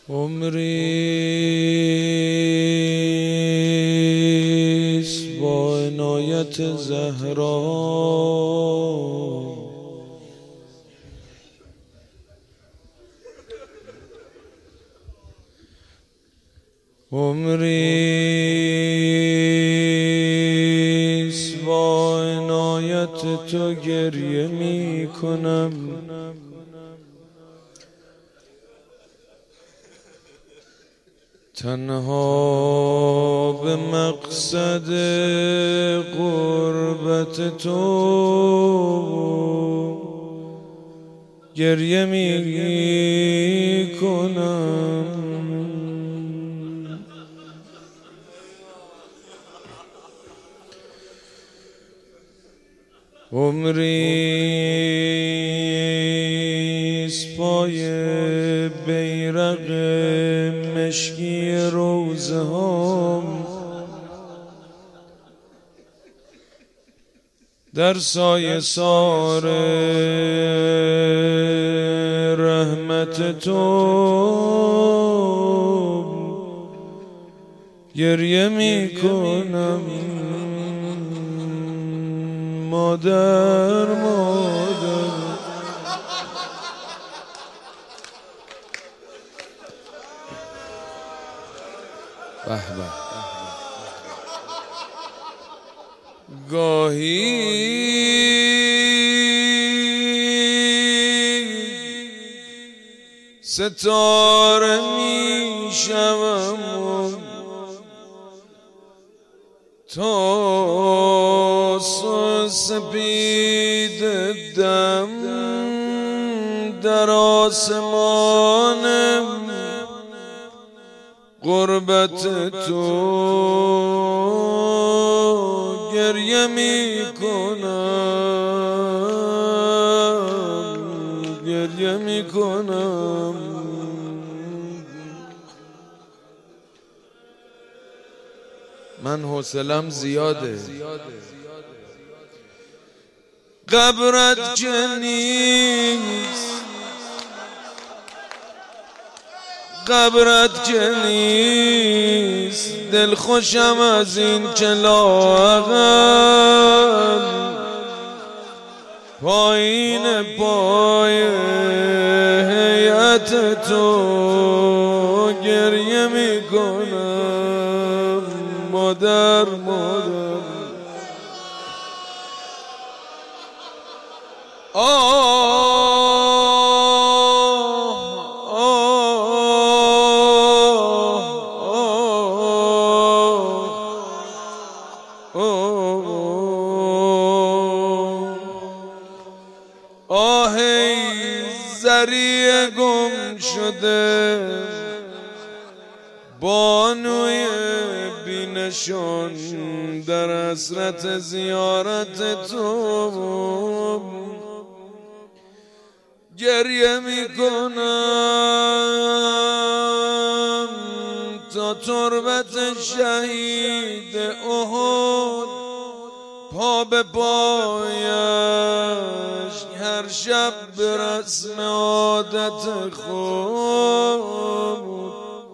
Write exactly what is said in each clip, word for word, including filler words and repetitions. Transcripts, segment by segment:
عمریست با عنایت زهرا عمریست با عنایت تو گریه می کنم، تنها به مقصد قربت تو گریه می کنم. عمریست پای بیرق مشکی روزه هم در سایه سار رحمت تو گریه می کنم. مادر مادر به به گاهی ستاره می شوم تا سپید دم در آسمان قربت تو گریه می کنم، گریه می کنم. من حوصلم زیاده. قبرت که نیست، قبرت که نیست، دل خوشم از این که لااقل پایین پای هیئت تو گریه می کنم. مادر مادر آه ای ذریع گم شده، بانوی بینشان در حسرت زیارت تو گریه می کنم. تا تربت شهید احد پا به پایش هر شب به رسم عادت خود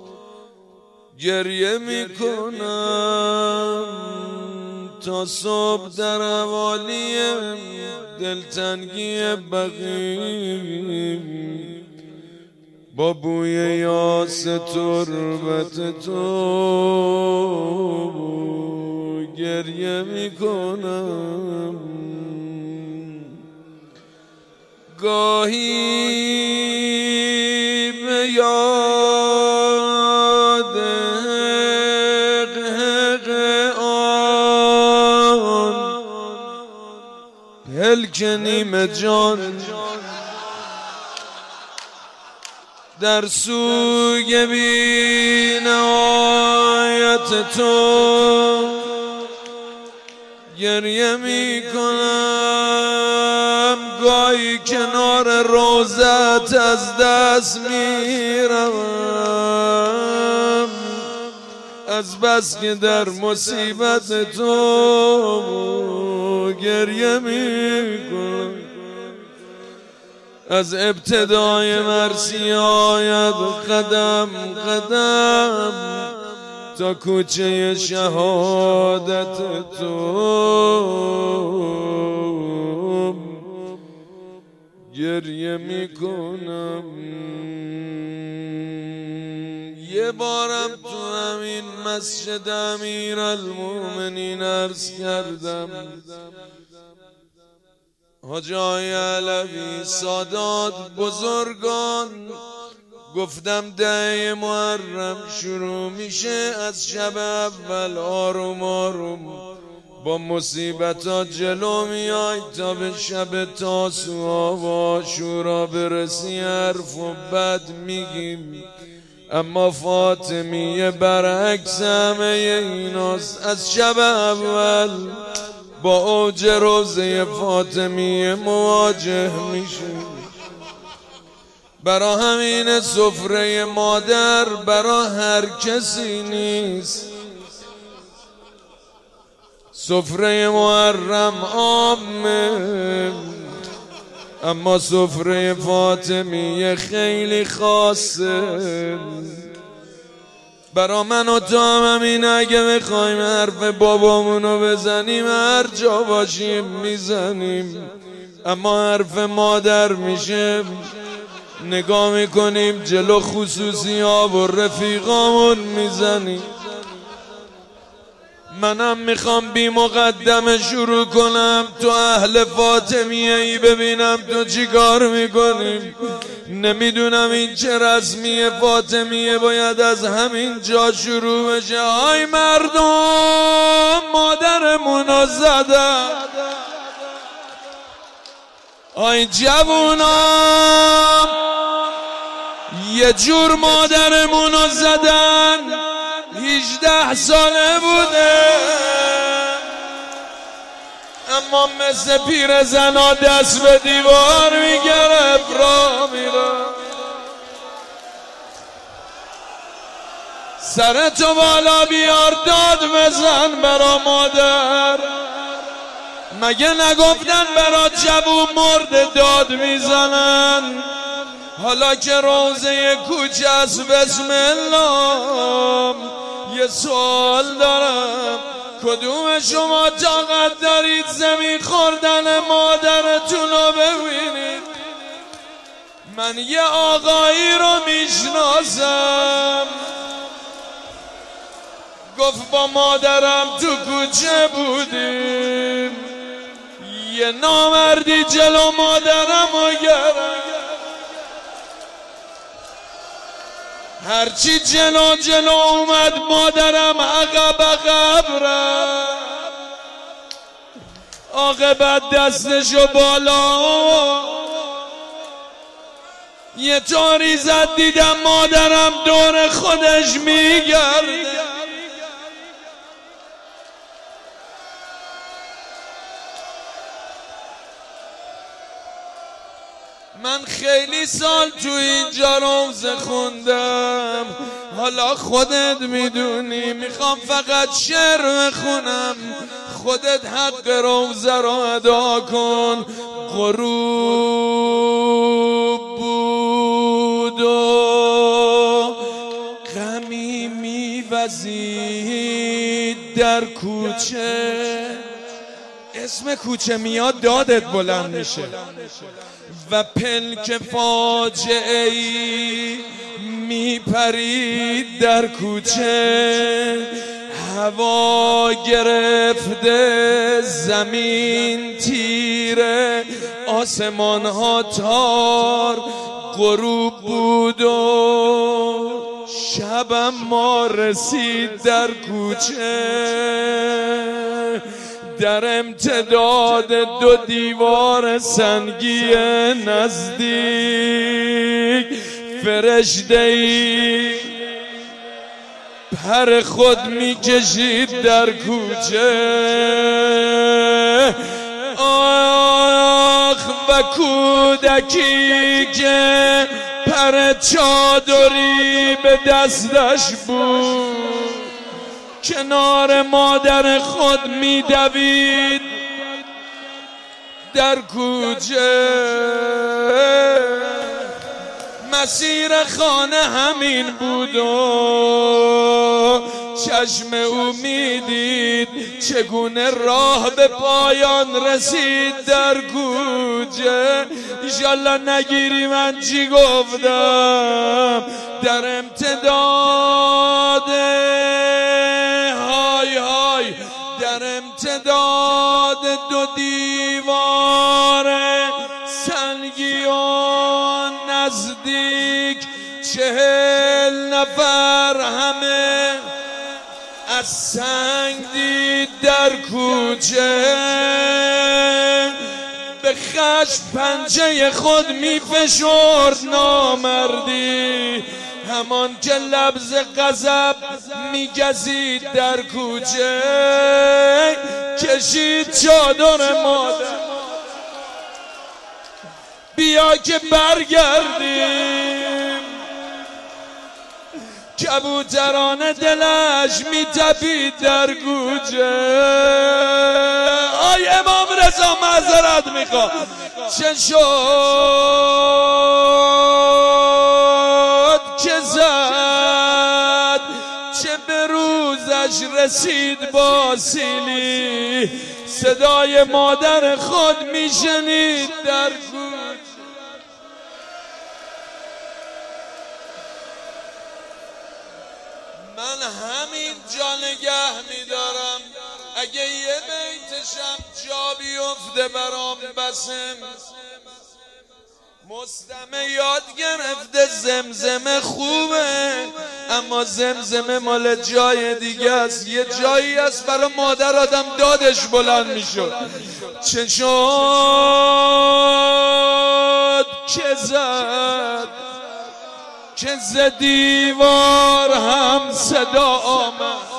گریه می کنم. تا صبح در حوالی دلتنگی بقیع با بوی یاس تربت تو گریه می کنم. گاهی به یاد حق آن پلک نیمه جان در سوی بی نهایت تو گریه می کنم. گاهی کنار روزت از دست می روم از بس که در مصیبت تو گریه می کنم. از ابتدای مرسی آید قدم قدم تا کوچه شهادت تو گریه میکنم. یه بارم تو همین مسجد امیرالمومنین عرض کردم حاجی علوی سادات بزرگان، گفتم ده محرم شروع میشه، از شب اول آروم آروم با مصیبتات جلو میای تا به شب تاسوعا و عاشورا برسی حرف و بد میگیم. اما فاطمیه برعکس همه ایناست، از شب اول با اوج روزه فاطمیه مواجه میشه. برا همین سفره مادر برا هر کسی نیست، سفره محرم عامه، اما سفره فاطمیه خیلی خاصه. برا من و تو هم همین، اگه بخوایم حرف بابامونو بزنیم هر جا باشیم میزنیم، اما حرف مادر میشه نگاه میکنیم جلو خصوصی ها و رفیقامون میزنیم. منم میخوام بی مقدمه شروع کنم، تو اهل فاطمیه ای ببینم تو چی کار میکنیم. نمیدونم این چه رسمیه، فاطمیه باید از همین جا شروع بشه. آی مردم مادرمونو زدن، آی جوونام یه جور مادرمونو زدن، هجده ساله بوده اما مثل پیر زنا دست به دیوار میگرفت را میره. سرتو بالا بیار داد بزن برا مادر، مگه نگفتن برا جوون مرد داد میزنن؟ حالا که روزه کوچه است بسم الله یه سوال دارم، کدوم شما طاقت دارید زمین خوردن مادرتون رو ببینید؟ من یه آقایی رو میشناسم گفت با مادرم تو کوچه بودیم، یه نامردی جلو مادرم رو گرفت، هرچی جلو جلو اومد مادرم عقب عقب رفت، عاقبت دستشو بالا یه طوری زد دیدم مادرم دور خودش میگرده. من خیلی سال تو اینجا روزه خوندم، حالا خودت میدونی، میخوام فقط شعر بخونم، خودت حق روزه رو ادا کن. غروب بود و غمی میوزید در کوچه، اسم کوچه میاد دادت بلند میشه، و پلک فاجعه ای میپرید در کوچه، هوا گرفته زمین تیره آسمان ها تار. غروب بود و شبم ما رسید در کوچه، در امتداد دو دیوار سنگی نزدیک فرشته‌ای پر خود میکشید در کوچه. آخ و کودکی که پر چادری به دستش بود، کنار مادر خود میدوید در کوچه، مسیر خانه همین بود و چشم او میدید چگونه راه به پایان رسید در کوچه. ایشالله نگیری من چی گفتم. در امتداد های های در امتداد دو دیوار سنگی و نزدیک چهل نفر همه از سنگ دید در کوچه. به خشم پنجه خود می فشرد نامردی، همان که لبز غضب می گزید در کوچه. کشید چادر مادر بیا که برگردیم. کبوتران دلش می تپید در کوچه. آی امام رضا معذرت میخوام. چه شد که زد، چه به روزش رسید با سیلی، صدای مادر خود میشنید در کوچه. من همین جا نگه میدارم، اگه یه بیتشم جا بیفته برام بسم. مستمع یاد گرفته زمزمه خوبه، اما زمزمه مال جای دیگه است. یه جایی است برای مادر آدم دادش بلند میشد. چه شد که زد، که ز دیوار هم صدا آمد،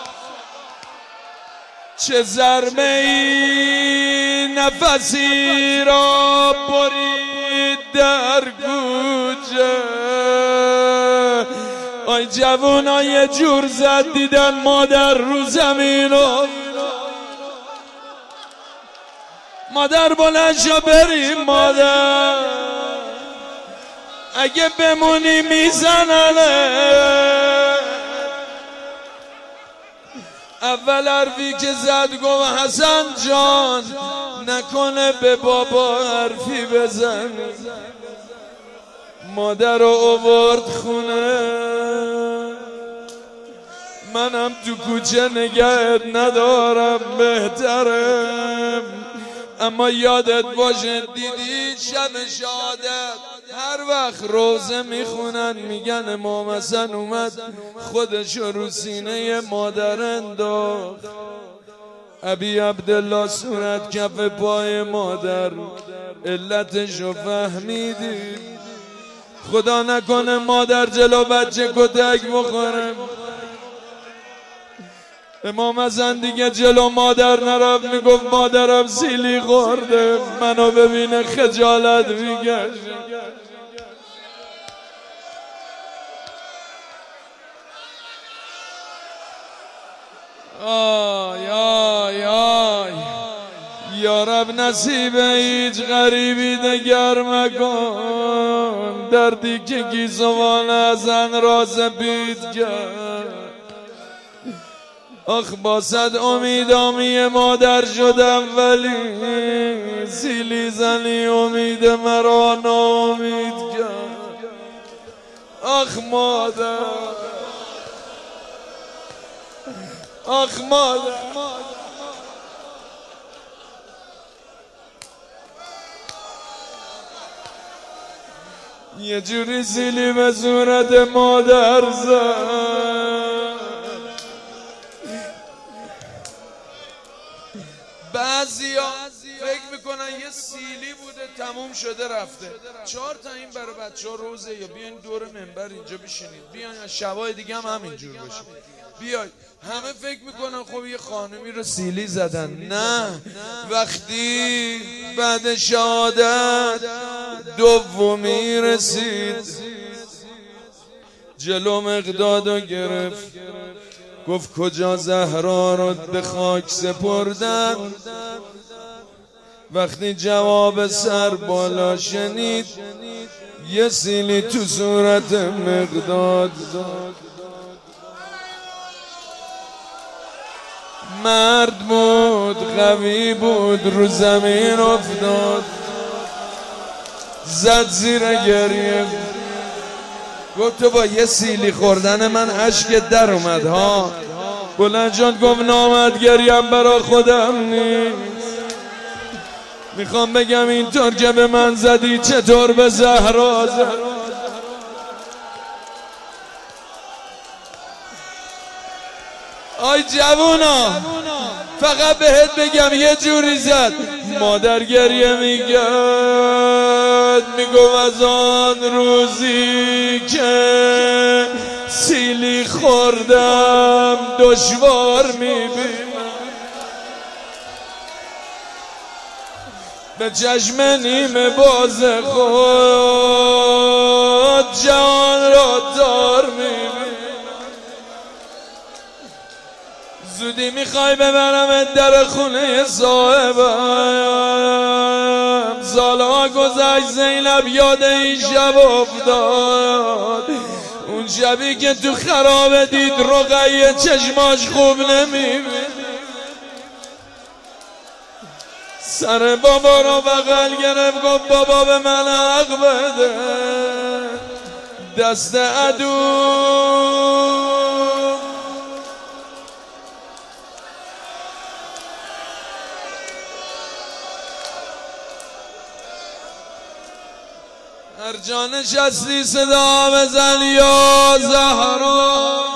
چه زرمه‌ای نفسی را برید در کوچه. آی جوونا یه جور زد دیدن مادر رو زمین و مادر بلند شو بریم مادر، اگه بمونی میزننه. اول حرفی که زد گفت حسن جان نکنه به بابا حرفی بزن. مادر رو آورد خونه، منم تو کوچه نگهت ندارم بهترم. اما یادت باشه دیدی شب شهادت هر وقت روزه میخونن میگن امام حسن اومد خودشو رو سینه مادر انداخت. ابی عبدالله صورت کف پای مادر، علتشو فهمیدی؟ خدا نکنه مادر جلو بچه کتک بخوره. امام حسن دیگه جلو مادر نرفت، میگفت مادرم سیلی خورده، منو ببینه خجالت میکشه. آی آی آی یا رب نصیب هیچ غریبی دگر مکن، دردی که گیسوان زن را سپید کرد. آخ با صد امیدامی مادر شدم ولی سیلی زنی امید مرا ناامید کرد. آخ مادر، آخ مادر. یه جوری سیلی به صورت مادر زد. بعضیا فکر میکنن یه سیلی بوده تموم شده رفته. چهار تا این برای بچه ها روزه، یا بیاین دور منبر اینجا بشینید، بیاین شبای دیگه هم همینجور باشید. بیاید همه فکر میکنن خب یه خانمی رو سیلی زدن. نه، وقتی بعد شهادت دومی رسید جلو مقدادو گرفت، گفت کجا زهرا رو به خاک سپردن وقتی جواب سر بالا شنید یه سیلی تو صورت مقداد. مرد بود قوی بود رو زمین افتاد زد زیر گریه گفت تو با یه سیلی خوردن من اشکت در اومد ها. بلند جان گفت نامد گریم برا خودم نیست، میخوام بگم اینطور که به من زدی چطور به زهرا زد. آی جوونا فقط بهت بگم یه جوری زد. مادر گریه میگد میگم از آن روزی که سیلی خوردم دشوار میبینم، به چشم نیمه باز خود جان را دار میبینم. زودی میخوای ببرم در خونه صاحبم. سالها گذشت زینب یاد این شب افتاد، اون شبی که تو خرابه دید رقیه چشماش خوب نمیبینه. سر بابا رو بغل گرفت گفت بابا به من حق بده. دست عدو هر جا نشستی صدا بزن یا زهرا.